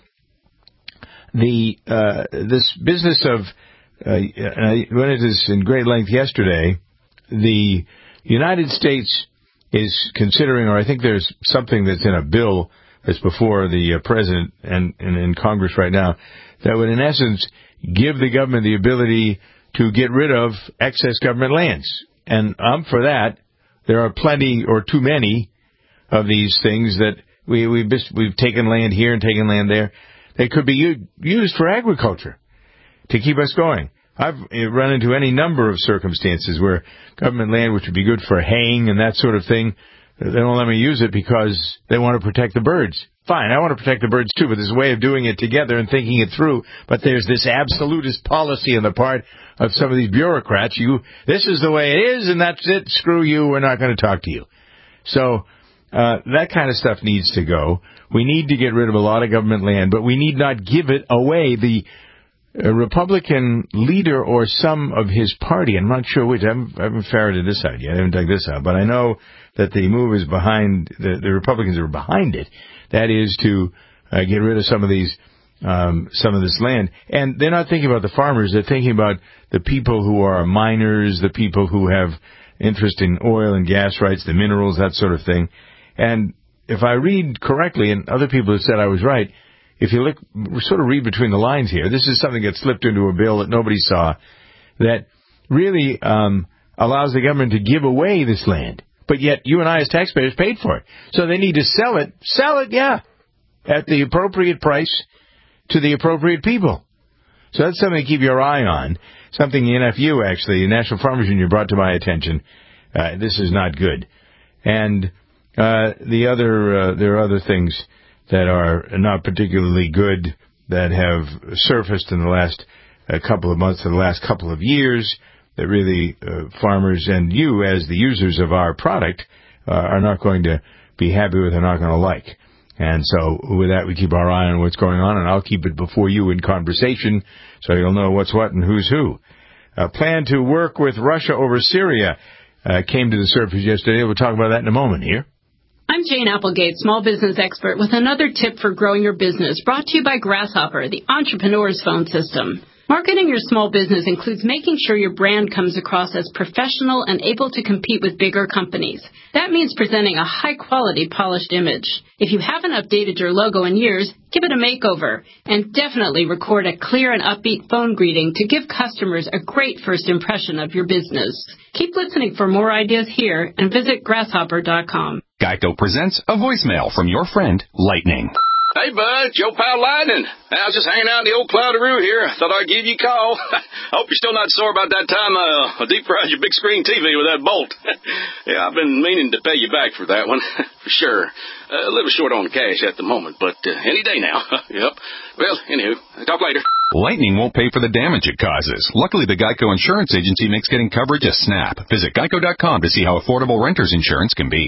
[SPEAKER 3] The uh, this business of, uh, I went into this in great length yesterday, the United States is considering, or I think there's something that's in a bill that's before the uh, president and, and in Congress right now, that would in essence give the government the ability to get rid of excess government lands. And I'm for that. There are plenty or too many of these things that we, we've, we've taken land here and taken land there. They could be u- used for agriculture to keep us going. I've run into any number of circumstances where government land, which would be good for haying and that sort of thing, they don't let me use it because they want to protect the birds. Fine, I want to protect the birds too, but there's a way of doing it together and thinking it through. But there's this absolutist policy on the part of some of these bureaucrats. You, this is the way it is, and that's it. Screw you. We're not going to talk to you. So uh, that kind of stuff needs to go. We need to get rid of a lot of government land, but we need not give it away. The uh, Republican leader or some of his party, I'm not sure which, I haven't, I haven't ferreted this out yet. I haven't dug this out, but I know that the move is behind, the, the Republicans are behind it. That is to uh, get rid of some of these, um, some of this land. And they're not thinking about the farmers. They're thinking about the people who are miners, the people who have interest in oil and gas rights, the minerals, that sort of thing. And if I read correctly, and other people have said I was right, if you look, sort of read between the lines here, this is something that slipped into a bill that nobody saw, that really um, allows the government to give away this land. But yet you and I as taxpayers paid for it. So they need to sell it. Sell it, yeah, at the appropriate price to the appropriate people. So that's something to keep your eye on. Something the N F U, actually, the National Farmers Union, brought to my attention. Uh, this is not good. And uh, the other, uh, there are other things that are not particularly good that have surfaced in the last uh, couple of months, in the last couple of years, that really uh, farmers and you as the users of our product uh, are not going to be happy with, are not going to like. And so with that, we keep our eye on what's going on, and I'll keep it before you in conversation so you'll know what's what and who's who. A plan to work with Russia over Syria uh, came to the surface yesterday. We'll talk about that in a moment here.
[SPEAKER 5] I'm Jane Applegate, small business expert, with another tip for growing your business, brought to you by Grasshopper, the entrepreneur's phone system. Marketing your small business includes making sure your brand comes across as professional and able to compete with bigger companies. That means presenting a high-quality, polished image. If you haven't updated your logo in years, give it a makeover. And definitely record a clear and upbeat phone greeting to give customers a great first impression of your business. Keep listening for more ideas here and visit grasshopper dot com.
[SPEAKER 6] Geico presents a voicemail from your friend, Lightning.
[SPEAKER 7] Hey, bud, it's your pal Lightning. I was just hanging out in the old Cloudaroo here. Thought I'd give you a call. I hope you're still not sore about that time uh, I deep fried your big screen T V with that bolt. Yeah, I've been meaning to pay you back for that one, for sure. Uh, a little short on the cash at the moment, but uh, any day now. Yep. Well, anywho, talk later.
[SPEAKER 6] Lightning won't pay for the damage it causes. Luckily, the Geico Insurance Agency makes getting coverage a snap. Visit geico dot com to see how affordable renter's insurance can be.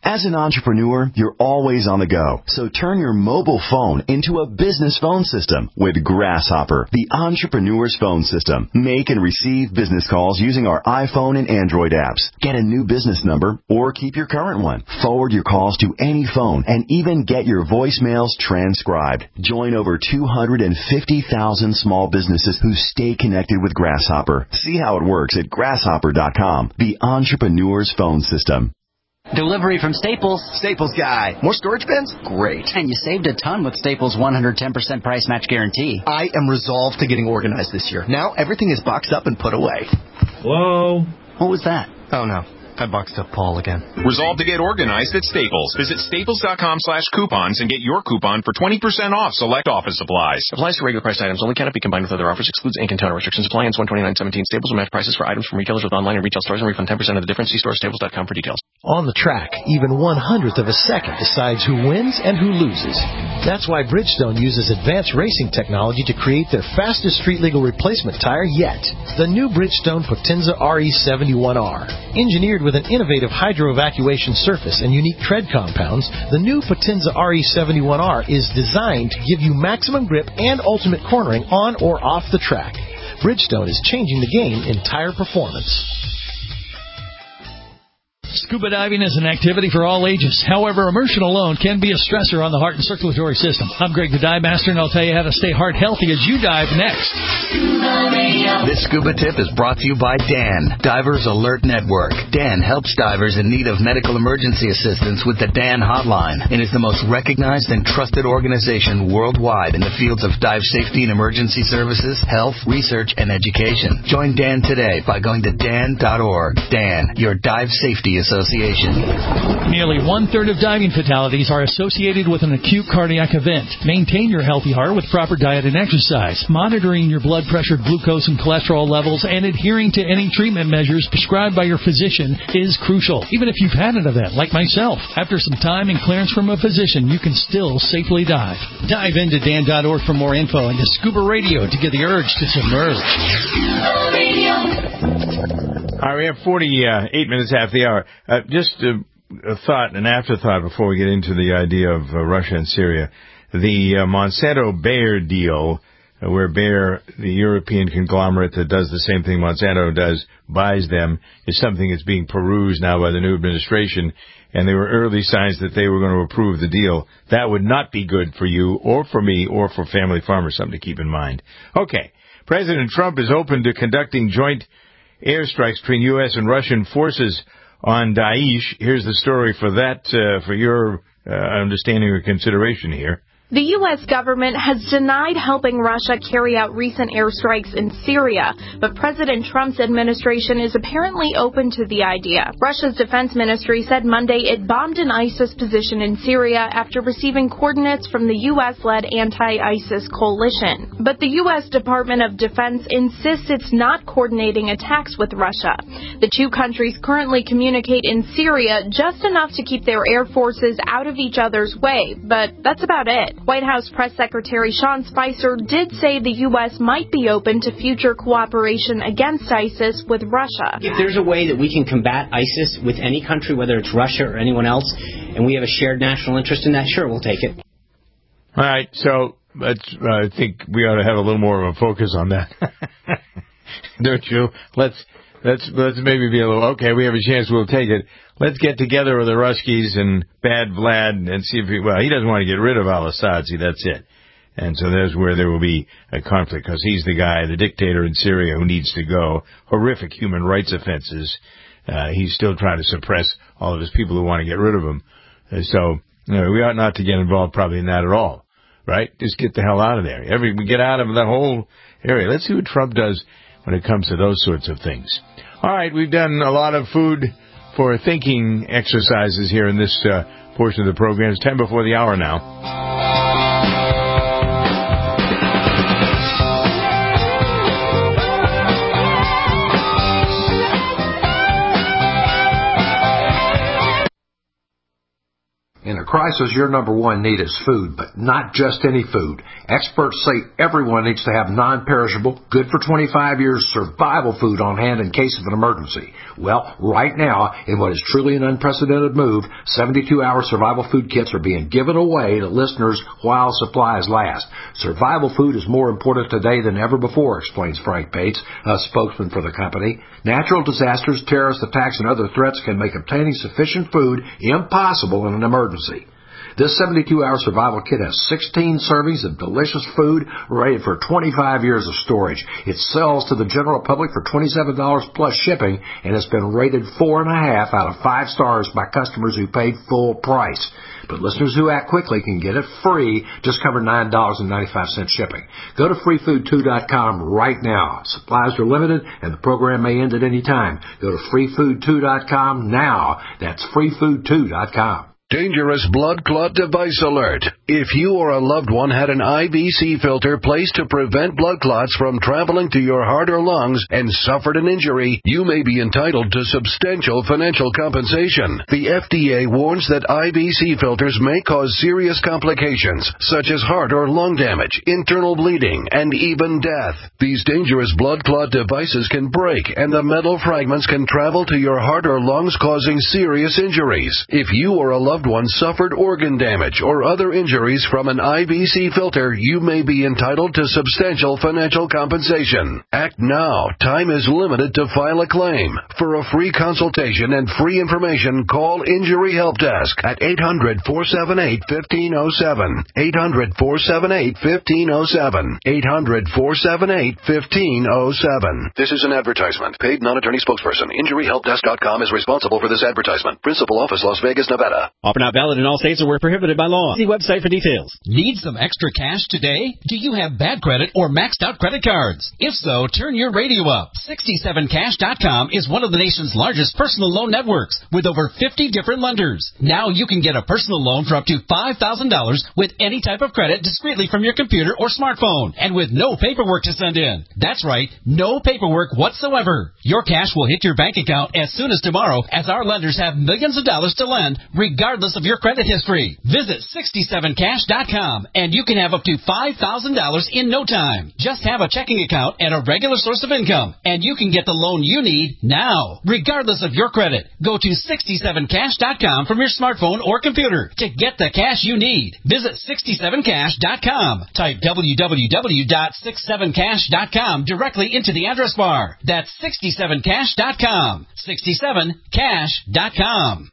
[SPEAKER 8] As an entrepreneur, you're always on the go. So turn your mobile phone into a business phone system with Grasshopper, the entrepreneur's phone system. Make and receive business calls using our iPhone and Android apps. Get a new business number or keep your current one. Forward your calls to any phone and even get your voicemails transcribed. Join over two hundred fifty thousand small businesses who stay connected with Grasshopper. See how it works at grasshopper dot com, the entrepreneur's phone system.
[SPEAKER 9] Delivery from Staples. Staples guy. More storage bins? Great. And you saved a ton with Staples' one hundred ten percent price match guarantee.
[SPEAKER 10] I am resolved to getting organized this year. Now everything is boxed up and put away.
[SPEAKER 9] Whoa. What was that?
[SPEAKER 10] Oh, no. I boxed up Paul again.
[SPEAKER 6] Resolve to get organized at Staples. Visit staples.com slash coupons and get your coupon for twenty percent off select office supplies.
[SPEAKER 11] Applies to regular priced items. Only cannot be combined with other offers. Excludes ink and toner. Restrictions apply. Ends one twenty-nine seventeen. Staples will match prices for items from retailers with online and retail stores and refund ten percent of the difference. See store staples dot com for details. On the track, even one hundredth of a second decides who wins and who loses. That's why Bridgestone uses advanced racing technology to create their fastest street-legal replacement tire yet. The new Bridgestone Potenza R E seventy-one R. Engineered with an innovative hydro-evacuation surface and unique tread compounds, the new Potenza R E seventy-one R is designed to give you maximum grip and ultimate cornering on or off the track. Bridgestone is changing the game in tire performance.
[SPEAKER 12] Scuba diving is an activity for all ages. However, immersion alone can be a stressor on the heart and circulatory system. I'm Greg the Dive Master, and I'll tell you how to stay heart healthy as you dive next.
[SPEAKER 13] This scuba tip is brought to you by D A N, Divers Alert Network. D A N helps divers in need of medical emergency assistance with the D A N hotline and is the most recognized and trusted organization worldwide in the fields of dive safety and emergency services, health, research, and education. Join D A N today by going to D A N dot org. D A N, your dive safety association.
[SPEAKER 12] Nearly one-third of diving fatalities are associated with an acute cardiac event. Maintain your healthy heart with proper diet and exercise. Monitoring your blood pressure, glucose, and cholesterol levels and adhering to any treatment measures prescribed by your physician is crucial. Even if you've had an event, like myself, after some time and clearance from a physician, you can still safely dive. Dive into D A N dot org for more info and to Scuba Radio to get the urge to submerge.
[SPEAKER 3] All right, we have forty-eight minutes after the hour. Uh, just a, a thought, an afterthought before we get into the idea of uh, Russia and Syria. The uh, Monsanto-Bayer deal, uh, where Bayer, the European conglomerate that does the same thing Monsanto does, buys them, is something that's being perused now by the new administration. And there were early signs that they were going to approve the deal. That would not be good for you or for me or for family farmers, something to keep in mind. Okay, President Trump is open to conducting joint airstrikes between U S and Russian forces on Daesh. Here's the story for that, uh, for your uh, understanding or consideration here.
[SPEAKER 14] The U S government has denied helping Russia carry out recent airstrikes in Syria, but President Trump's administration is apparently open to the idea. Russia's defense ministry said Monday it bombed an ISIS position in Syria after receiving coordinates from the U S-led anti-ISIS coalition. But the U S Department of Defense insists it's not coordinating attacks with Russia. The two countries currently communicate in Syria just enough to keep their air forces out of each other's way, but that's about it. White House Press Secretary Sean Spicer did say the U S might be open to future cooperation against ISIS with Russia.
[SPEAKER 27] If there's a way that we can combat ISIS with any country, whether it's Russia or anyone else, and we have a shared national interest in that, sure, we'll take it.
[SPEAKER 3] All right, so let's, uh, I think we ought to have a little more of a focus on that. Don't you? Let's let's let's maybe be a little, okay, we have a chance, we'll take it. Let's get together with the Ruskies and Bad Vlad and see if he, well, he doesn't want to get rid of al-Assad, see, that's it. And so there's where there will be a conflict, because he's the guy, the dictator in Syria who needs to go. Horrific human rights offenses. Uh, he's still trying to suppress all of his people who want to get rid of him. Uh, so, you know, we ought not to get involved probably in that at all, right? Just get the hell out of there. Every, get out of that whole area. Let's see what Trump does when it comes to those sorts of things. All right, we've done a lot of food for thinking exercises here in this uh, portion of the program. It's ten before the hour now.
[SPEAKER 28] In a
[SPEAKER 15] crisis, your number one need is food, but not just any food. Experts say everyone needs to have non-perishable, good for twenty-five years survival food on hand in case of an emergency. Well, right now, in what is truly an unprecedented move, seventy-two hour survival food kits are being given away to listeners while supplies last. Survival food is more important today than ever before, explains Frank Bates, a spokesman for the company. Natural disasters, terrorist attacks, and other threats can make obtaining sufficient food impossible in an emergency. This seventy-two hour survival kit has sixteen servings of delicious food rated for twenty-five years of storage. It sells to the general public for twenty-seven dollars plus shipping and has been rated four and a half out of five stars by customers who paid full price. But listeners who act quickly can get it free, just cover nine dollars and ninety-five cents shipping. Go to free food two dot com right now. Supplies are limited and the program may end at any time. Go to free food two dot com now. That's free food two dot com.
[SPEAKER 16] Dangerous blood clot device alert. If you or a loved one had an I V C filter placed to prevent blood clots from traveling to your heart or lungs and suffered an injury, you may be entitled to substantial financial compensation. The F D A warns that I V C filters may cause serious complications, such as heart or lung damage, internal bleeding, and even death. These dangerous blood clot devices can break, and the metal fragments can travel to your heart or lungs, causing serious injuries. If you or a loved one suffered organ damage or other injuries from an I V C filter, you may be entitled to substantial financial compensation. Act now. Time is limited to file a claim. For a free consultation and free information, call Injury Help Desk at eight hundred, four seven eight, one five zero seven. eight hundred, four seven eight, one five zero seven. eight hundred, four seven eight, one five zero seven. This is an advertisement. Paid non-attorney spokesperson. Injury Help Desk dot com is responsible for this advertisement. Principal office, Las Vegas, Nevada.
[SPEAKER 17] Offer not valid in all states or where prohibited by law. See website for details. Need some extra cash today? Do you have bad credit or maxed out credit cards? If so, turn your radio up. sixty-seven cash dot com is one of the nation's largest personal loan networks with over fifty different lenders. Now you can get a personal loan for up to five thousand dollars with any type of credit discreetly from your computer or smartphone and with no paperwork to send in. That's right, no paperwork whatsoever. Your cash will hit your bank account as soon as tomorrow, as our lenders have millions of dollars to lend regardless of your credit history. Visit sixty-seven cash dot com and you can have up to five thousand dollars in no time. Just have a checking account and a regular source of income, and you can get the loan you need now, regardless of your credit. Go to sixty-seven cash dot com from your smartphone or computer to get the cash you need. Visit sixty-seven cash dot com. Type w w w dot sixty-seven cash dot com directly into the address bar. That's sixty-seven cash dot com. sixty-seven cash dot com.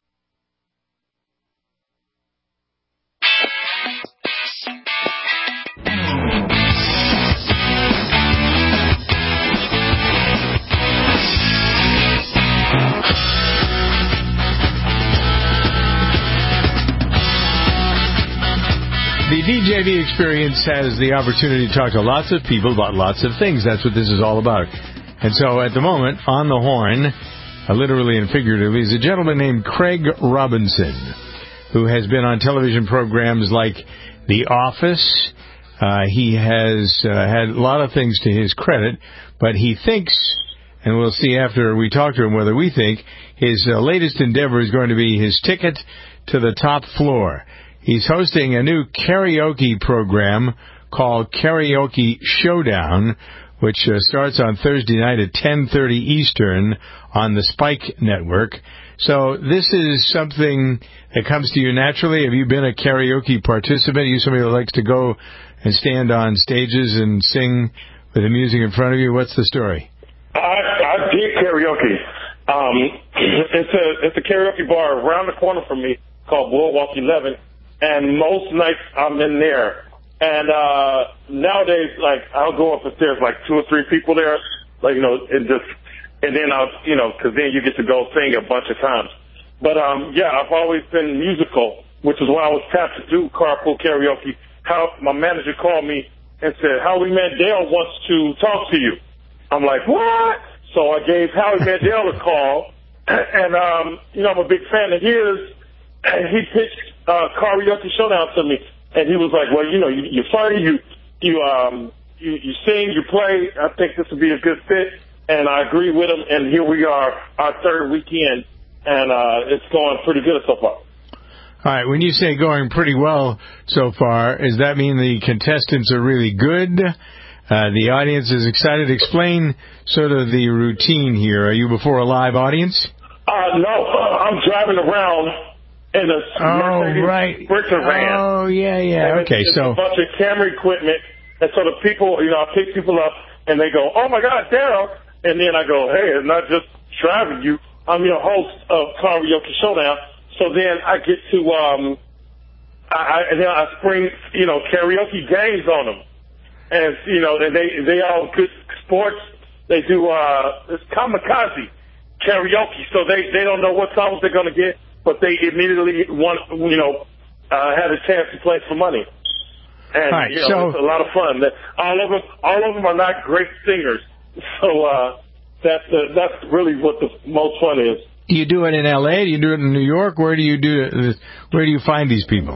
[SPEAKER 3] The D J V experience has the opportunity to talk to lots of people about lots of things. That's what this is all about. And so at the moment, on the horn, uh, literally and figuratively, is a gentleman named Craig Robinson, who has been on television programs like The Office. Uh, he has uh, had a lot of things to his credit, but he thinks, and we'll see after we talk to him whether we think, his uh, latest endeavor is going to be his ticket to the top floor. He's hosting a new karaoke program called Karaoke Showdown, which uh, starts on Thursday night at ten thirty Eastern on the Spike Network. So this is something that comes to you naturally. Have you been a karaoke participant? Are you somebody that likes to go and stand on stages and sing with the music in front of you? What's the story?
[SPEAKER 18] I, I did karaoke. Um, it's a it's a karaoke bar around the corner from me called Boardwalk eleven. And most nights I'm in there. And uh nowadays, like, I'll go up the stairs, like two or three people there, like, you know, and just, and then I'll, you know, because then you get to go sing a bunch of times. But, um yeah, I've always been musical, which is why I was tapped to do carpool karaoke. How my manager called me and said, Howie Mandel wants to talk to you. I'm like, what? So I gave Howie Mandel a call, and, um, you know, I'm a big fan of his, and he pitched Uh, Karaoke Showdown to me, and he was like, "Well, you know, you, you're funny, you you um you, you sing, you play. I think this would be a good fit." And I agree with him. And here we are, our third weekend, and uh, it's going pretty good so far.
[SPEAKER 3] All right, when you say going pretty well so far, does that mean the contestants are really good? Uh, the audience is excited. Explain sort of the routine here. Are you before a live audience?
[SPEAKER 18] Uh, no, I'm driving around in a
[SPEAKER 3] oh,
[SPEAKER 18] Mercedes
[SPEAKER 3] right.
[SPEAKER 18] Sprinter van.
[SPEAKER 3] Oh, yeah, yeah.
[SPEAKER 18] And
[SPEAKER 3] okay,
[SPEAKER 18] it's, it's
[SPEAKER 3] so...
[SPEAKER 18] a bunch of camera equipment, and so the people, you know, I pick people up, and they go, oh, my God, Daryl. And then I go, hey, it's not just driving you. I'm your host of Karaoke Showdown. So then I get to, um, I, I, and then I spring, you know, karaoke games on them. And, you know, they, they all good sports. They do, uh, it's kamikaze karaoke. So they, they don't know what songs they're going to get, but they immediately want, you know, uh, have a chance to play for money. And,
[SPEAKER 3] right,
[SPEAKER 18] you know,
[SPEAKER 3] so,
[SPEAKER 18] it's a lot of fun. All of them, all of them are not great singers. So, uh, that's, uh, that's really what the most fun is.
[SPEAKER 3] Do you do it in L A? Do you do it in New York? Where do you do it? Where do you find these people?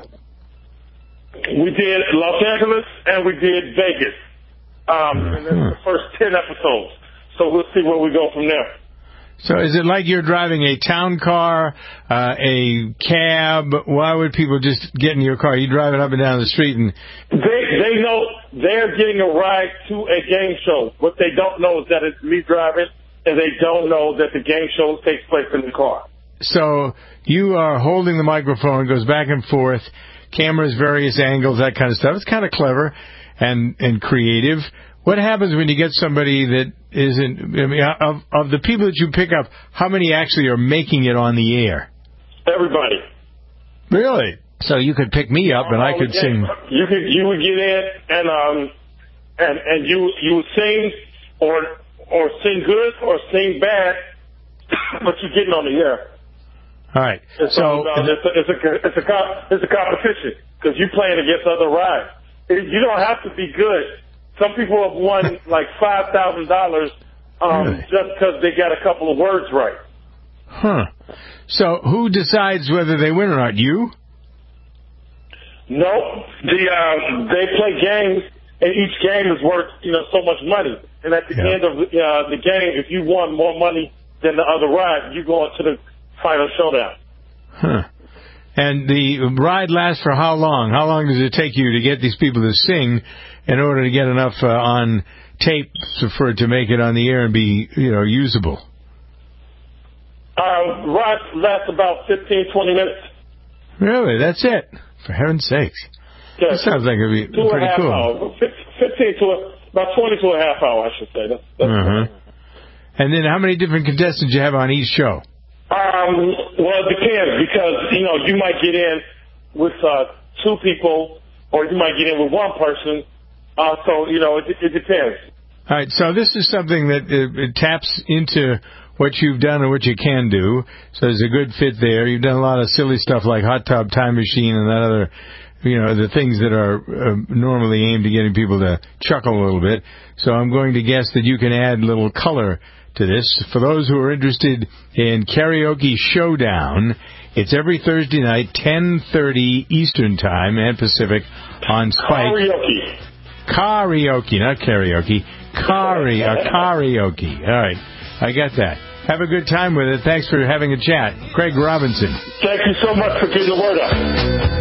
[SPEAKER 18] We did Los Angeles and we did Vegas. Um, and that's the first ten episodes. So we'll see where we go from there.
[SPEAKER 3] So is it like you're driving a town car, uh, a cab? Why would people just get in your car? You drive it up and down the street and...
[SPEAKER 18] They, they know they're getting a ride to a game show. What they don't know is that it's me driving, and they don't know that the game show takes place in the car.
[SPEAKER 3] So you are holding the microphone, goes back and forth, cameras, various angles, that kind of stuff. It's kind of clever and, and creative. What happens when you get somebody that isn't, I mean, of, of the people that you pick up, how many actually are making it on the air?
[SPEAKER 18] Everybody.
[SPEAKER 3] Really? So you could pick me up and I could sing.
[SPEAKER 18] You could, you would get in and, um, and, and you, you would sing or, or sing good or sing bad, but you're getting on the air.
[SPEAKER 3] All right.
[SPEAKER 18] It's
[SPEAKER 3] so
[SPEAKER 18] about, it's a, it's a, it's a, it's a competition because you're playing against other rides. You don't have to be good. Some people have won like five thousand dollars um, really? just because they got a couple of words right.
[SPEAKER 3] Huh. So who decides whether they win or not? You?
[SPEAKER 18] No. The uh, they play games, and each game is worth you know so much money. And at the yeah. end of uh, the game, if you won more money than the other ride, you go into the final showdown.
[SPEAKER 3] Huh. And the ride lasts for how long? How long does it take you to get these people to sing in order to get enough uh, on tape for it to make it on the air and be, you know, usable?
[SPEAKER 18] Uh, ride lasts about fifteen, twenty minutes.
[SPEAKER 3] Really? That's it? For heaven's sakes.
[SPEAKER 18] Yeah,
[SPEAKER 3] that sounds like it would be
[SPEAKER 18] two
[SPEAKER 3] pretty
[SPEAKER 18] and a half
[SPEAKER 3] cool.
[SPEAKER 18] Hours. fifteen to a, about twenty to a half hour, I should say. That's, that's
[SPEAKER 3] uh-huh. And then how many different contestants do you have on each show?
[SPEAKER 18] Um, well, it depends because, you know, you might get in with uh, two people or you might get in with one person. Uh, so, you know, it, it depends.
[SPEAKER 3] All right, so this is something that uh, it taps into what you've done and what you can do. So there's a good fit there. You've done a lot of silly stuff like Hot Tub Time Machine and that other, you know, the things that are uh, normally aimed at getting people to chuckle a little bit. So I'm going to guess that you can add a little color to this. For those who are interested in Karaoke Showdown, it's every Thursday night, ten thirty Eastern Time and Pacific on Spike.
[SPEAKER 18] Karaoke.
[SPEAKER 3] Karaoke, not karaoke. Kari, uh, karaoke. All right, I got that. Have a good time with it. Thanks for having a chat. Craig Robinson.
[SPEAKER 18] Thank you so much for getting the word out.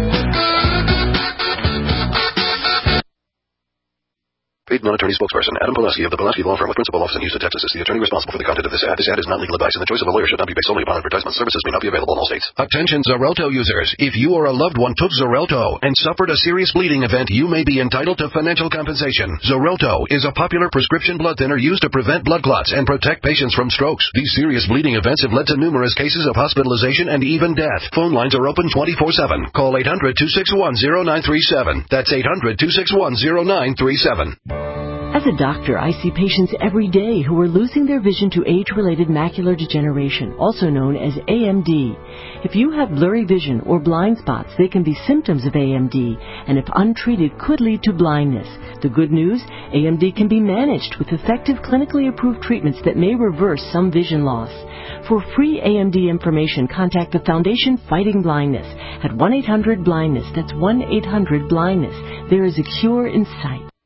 [SPEAKER 16] Paid non-attorney spokesperson Adam Pulaski of the Pulaski Law Firm with principal office in Houston, Texas is the attorney responsible for the content of this ad. This ad is not legal advice, and the choice of a lawyer should not be based solely upon advertisement. Services may not be available in all states.
[SPEAKER 2] Attention Xarelto users. If you or a loved one took Xarelto and suffered a serious bleeding event, you may be entitled to financial compensation. Xarelto is a popular prescription blood thinner used to prevent blood clots and protect patients from strokes. These serious bleeding events have led to numerous cases of hospitalization and even death. Phone lines are open twenty-four seven. Call eight hundred, two six one, zero nine three seven. That's eight hundred, two six one, zero nine three seven.
[SPEAKER 19] As a doctor, I see patients every day who are losing their vision to age-related macular degeneration, also known as A M D. If you have blurry vision or blind spots, they can be symptoms of A M D, and if untreated, could lead to blindness. The good news, A M D can be managed with effective clinically approved treatments that may reverse some vision loss. For free A M D information, contact the Foundation Fighting Blindness at one eight hundred blindness. That's one eight hundred blindness. There is a cure in sight.